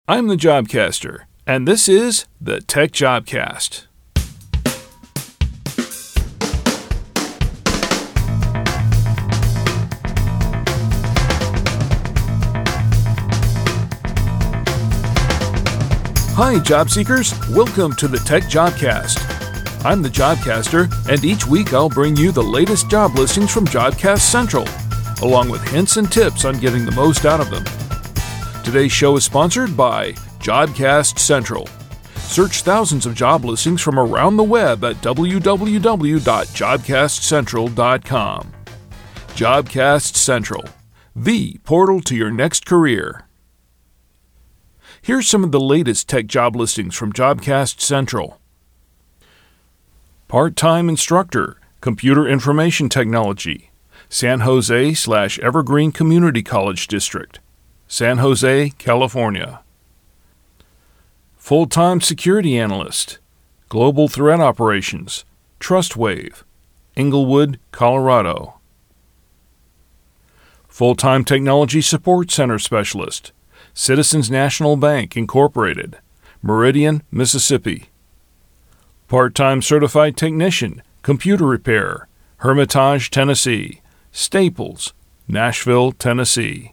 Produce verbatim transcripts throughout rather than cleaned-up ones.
I'm the Jobcaster, and this is the Tech Jobcast. Hi, job seekers. Welcome to the Tech Jobcast. I'm the Jobcaster, and each week I'll bring you the latest job listings from Jobcast Central, along with hints and tips on getting the most out of them. Today's show is sponsored by Jobcast Central. Search thousands of job listings from around the web at w w w dot jobcast central dot com. Jobcast Central, the portal to your next career. Here's some of the latest tech job listings from Jobcast Central. Part-time instructor, computer information technology, San Jose slash Evergreen Community College District, San Jose, California. Full-time security analyst, global threat operations, TrustWave, Inglewood, Colorado. Full-time technology support center specialist, Citizens National Bank, Incorporated, Meridian, Mississippi. Part-time certified technician, computer repair, Hermitage, Tennessee, Staples, Nashville, Tennessee.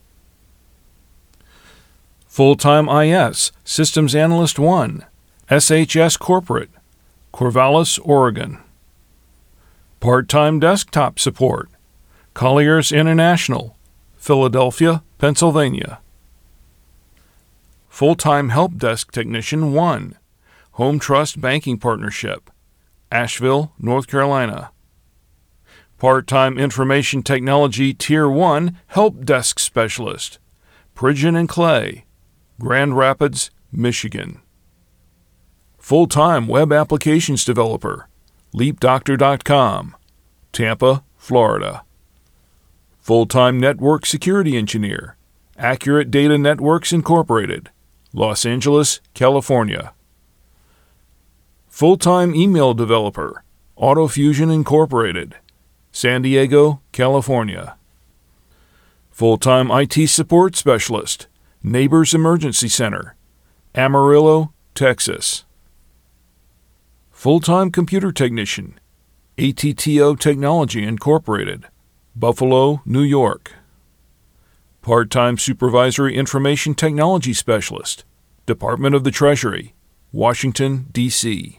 Full-time I S, Systems Analyst one, S H S Corporate, Corvallis, Oregon. Part-time desktop support, Colliers International, Philadelphia, Pennsylvania. Full-time help desk technician one, Home Trust Banking Partnership, Asheville, North Carolina. Part-time information technology Tier one help desk specialist, Pridgeon and Clay, Grand Rapids, Michigan. Full-time web applications developer, leap doctor dot com, Tampa, Florida. Full-time network security engineer, Accurate Data Networks Incorporated, Los Angeles, California. Full-time email developer, AutoFusion Incorporated, San Diego, California. Full-time I T support specialist, Neighbors Emergency Center, Amarillo, Texas. Full-time computer technician, A T T O Technology Incorporated, Buffalo, New York. Part-time supervisory information technology specialist, Department of the Treasury, Washington, D C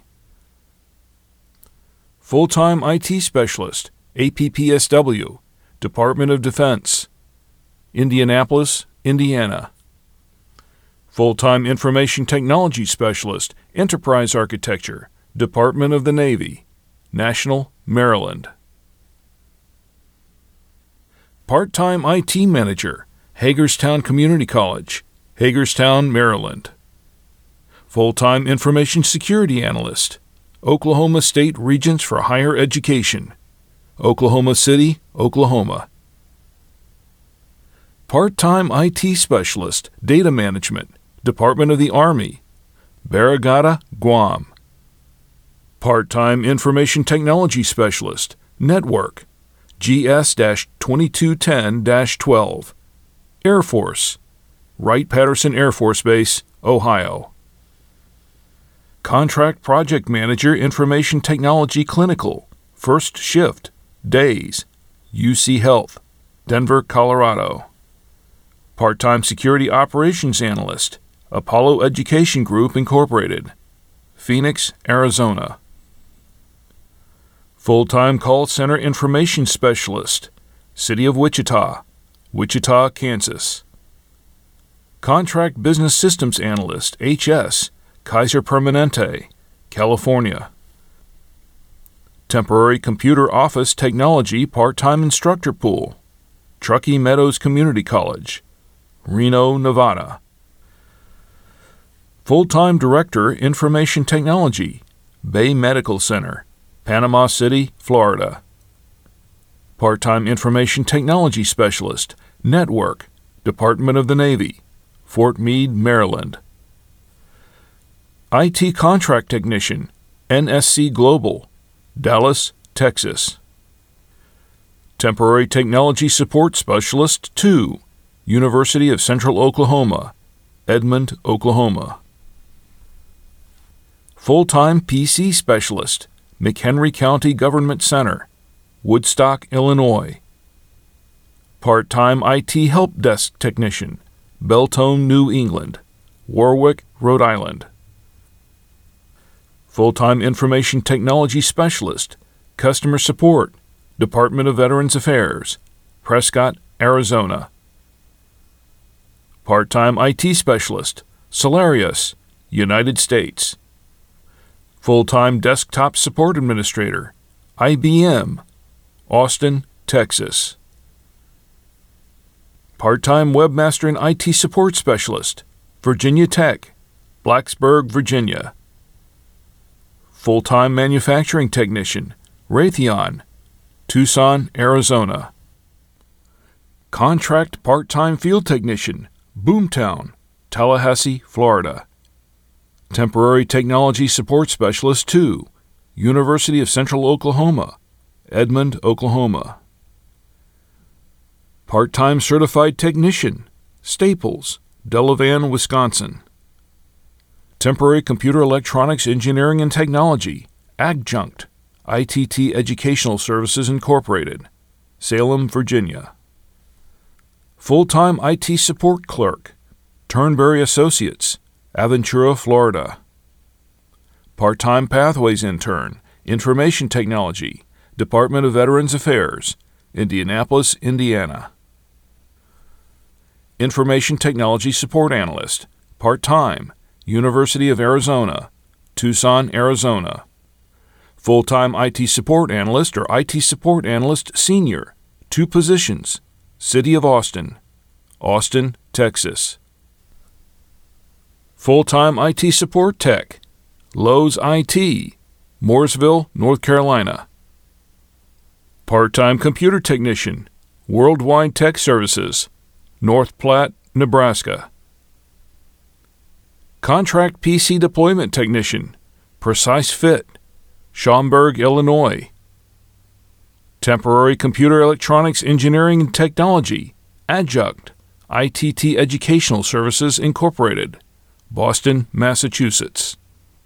Full-time I T specialist, A P P S W, Department of Defense, Indianapolis, Indiana. Full-time information technology specialist, Enterprise Architecture, Department of the Navy, National, Maryland. Part-time I T manager, Hagerstown Community College, Hagerstown, Maryland. Full-time information security analyst, Oklahoma State Regents for Higher Education, Oklahoma City, Oklahoma. Part-time I T specialist, data management, Department of the Army, Barragata, Guam. Part-time information technology specialist, network, G S twenty-two ten dash twelve, Air Force, Wright-Patterson Air Force Base, Ohio. Contract project manager, information technology clinical, first shift, days, U C Health, Denver, Colorado. Part-time security operations analyst, Apollo Education Group Incorporated, Phoenix, Arizona. Full-time call center information specialist, City of Wichita, Wichita, Kansas. Contract business systems analyst, H S, Kaiser Permanente, California. Temporary computer office technology part-time instructor pool, Truckee Meadows Community College, Reno, Nevada. Full-time director information technology, Bay Medical Center, Panama City, Florida. Part-time information technology specialist, network, Department of the Navy, Fort Meade, Maryland. I T contract technician, N S C Global, Dallas, Texas. Temporary Technology Support Specialist two, University of Central Oklahoma, Edmond, Oklahoma. Full-time P C Specialist, McHenry County Government Center, Woodstock, Illinois. Part-time I T Help Desk Technician, Beltone, New England, Warwick, Rhode Island. Full-time Information Technology Specialist, Customer Support, Department of Veterans Affairs, Prescott, Arizona. Part-time I T Specialist, Solarius, United States. Full-time Desktop Support Administrator, I B M, Austin, Texas. Part-time Webmaster and I T Support Specialist, Virginia Tech, Blacksburg, Virginia. Full-time Manufacturing Technician, Raytheon, Tucson, Arizona. Contract Part-time Field Technician, Boomtown, Tallahassee, Florida. Temporary Technology Support Specialist two, University of Central Oklahoma, Edmond, Oklahoma. Part-time Certified Technician, Staples, Delavan, Wisconsin. Temporary Computer Electronics Engineering and Technology, Adjunct, I T T Educational Services Incorporated, Salem, Virginia. Full-time I T Support Clerk, Turnberry Associates, Aventura, Florida. Part-time Pathways Intern, Information Technology, Department of Veterans Affairs, Indianapolis, Indiana. Information Technology Support Analyst, Part-time, University of Arizona, Tucson, Arizona. Full-time I T Support Analyst or I T Support Analyst Senior, two positions, City of Austin, Austin, Texas. Full-time I T Support Tech, Lowe's I T, Mooresville, North Carolina. Part-time Computer Technician, Worldwide Tech Services, North Platte, Nebraska. Contract P C Deployment Technician, Precise Fit, Schaumburg, Illinois. Temporary Computer Electronics Engineering and Technology, Adjunct, I T T Educational Services Incorporated, Boston, Massachusetts.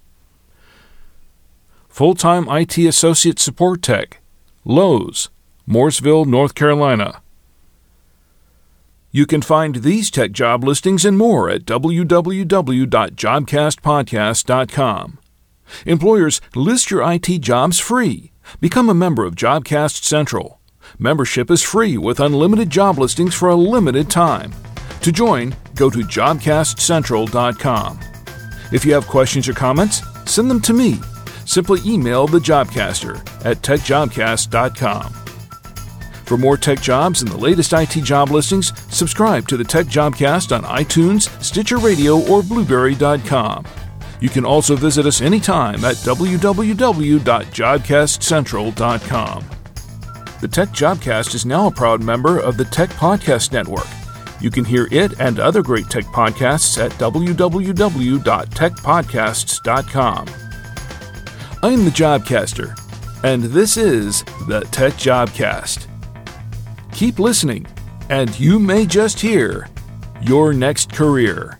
Full-time I T Associate Support Tech, Lowe's, Mooresville, North Carolina. You can find these tech job listings and more at w w w dot jobcast podcast dot com. Employers, list your I T jobs free. Become a member of Jobcast Central. Membership is free with unlimited job listings for a limited time. To join, go to jobcast central dot com. If you have questions or comments, send them to me. Simply email the Jobcaster at tech jobcast dot com. For more tech jobs and the latest I T job listings, subscribe to the Tech Jobcast on iTunes, Stitcher Radio, or Blueberry dot com. You can also visit us anytime at w w w dot jobcast central dot com. The Tech Jobcast is now a proud member of the Tech Podcast Network. You can hear it and other great tech podcasts at w w w dot tech podcasts dot com. I'm the Jobcaster, and this is the Tech Jobcast. Keep listening, and you may just hear your next career.